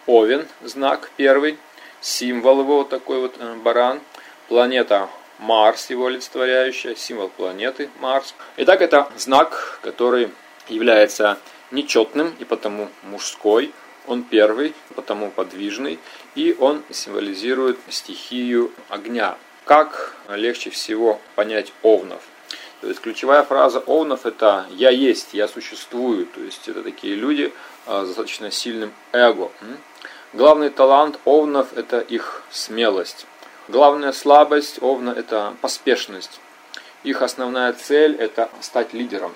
Овен, знак первый, символ его вот такой вот баран, планета Марс, его олицетворяющая, символ планеты Марс. Итак, это знак, который является нечетным и потому мужской, он первый, потому подвижный, и он символизирует стихию огня. Как легче всего понять овнов? То есть ключевая фраза овнов — это «я есть», «я существую», то есть это такие люди с достаточно сильным эго. Главный талант овнов — это их смелость. Главная слабость овна — это поспешность. Их основная цель — это стать лидером.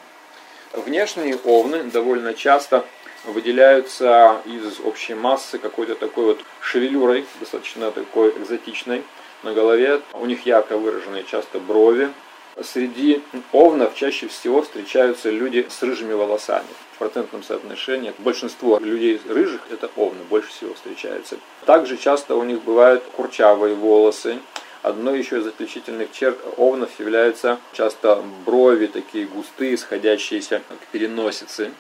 Внешние овны довольно часто выделяются из общей массы какой-то такой вот шевелюрой, достаточно такой экзотичной на голове. У них ярко выраженные часто брови. Среди овнов чаще всего встречаются люди с рыжими волосами. В процентном соотношении большинство людей рыжих — это овны, больше всего встречается. Также часто у них бывают курчавые волосы. Одной еще из отличительных черт овнов являются часто брови такие густые, сходящиеся к переносице.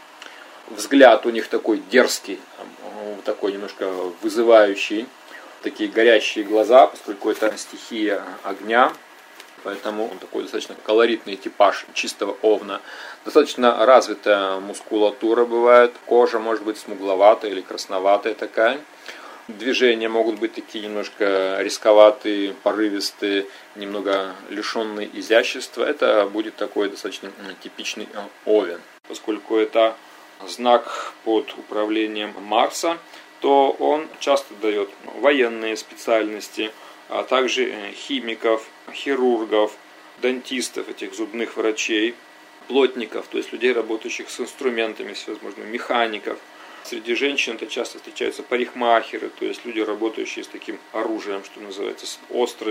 Взгляд у них такой дерзкий, такой немножко вызывающий. Такие горящие глаза, поскольку это стихия огня. Поэтому он такой достаточно колоритный типаж чистого овна. Достаточно развитая мускулатура бывает. Кожа может быть смугловатая или красноватая такая. Движения могут быть такие немножко рисковатые, порывистые, немного лишенные изящества. Это будет такой достаточно типичный овен. Поскольку это знак под управлением Марса, то он часто дает военные специальности, а также химиков, хирургов, дантистов, этих зубных врачей, плотников, то есть людей, работающих с инструментами, всевозможных механиков. Среди женщин это часто встречаются парикмахеры, то есть люди, работающие с таким оружием, что называется, с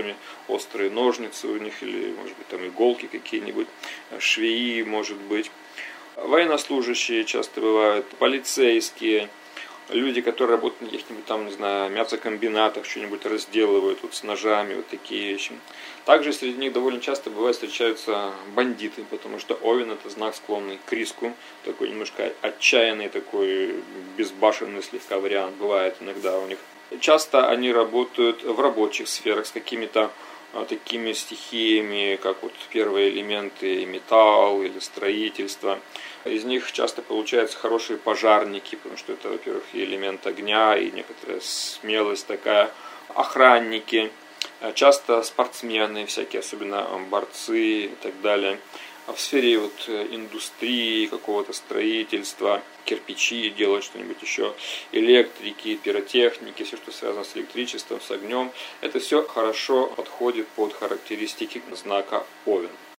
острые ножницы у них, или, может быть, там иголки какие-нибудь, швеи, может быть. Военнослужащие часто бывают, полицейские, люди, которые работают на каких-нибудь там, не знаю, мясокомбинатах, что-нибудь разделывают вот с ножами, вот такие вещи. Также среди них довольно часто бывает встречаются бандиты, потому что овен — это знак, склонный к риску, такой немножко отчаянный, такой безбашенный слегка вариант бывает иногда у них. Часто они работают в рабочих сферах с какими-то такими стихиями, как вот первые элементы металл или строительство. Из них часто получаются хорошие пожарники, потому что это, во-первых, и элемент огня, и некоторая смелость такая. Охранники, часто спортсмены всякие, особенно борцы и так далее. А в сфере вот индустрии, какого-то строительства, кирпичи делать, что-нибудь еще, электрики, пиротехники, все, что связано с электричеством, с огнем, это все хорошо подходит под характеристики знака овен.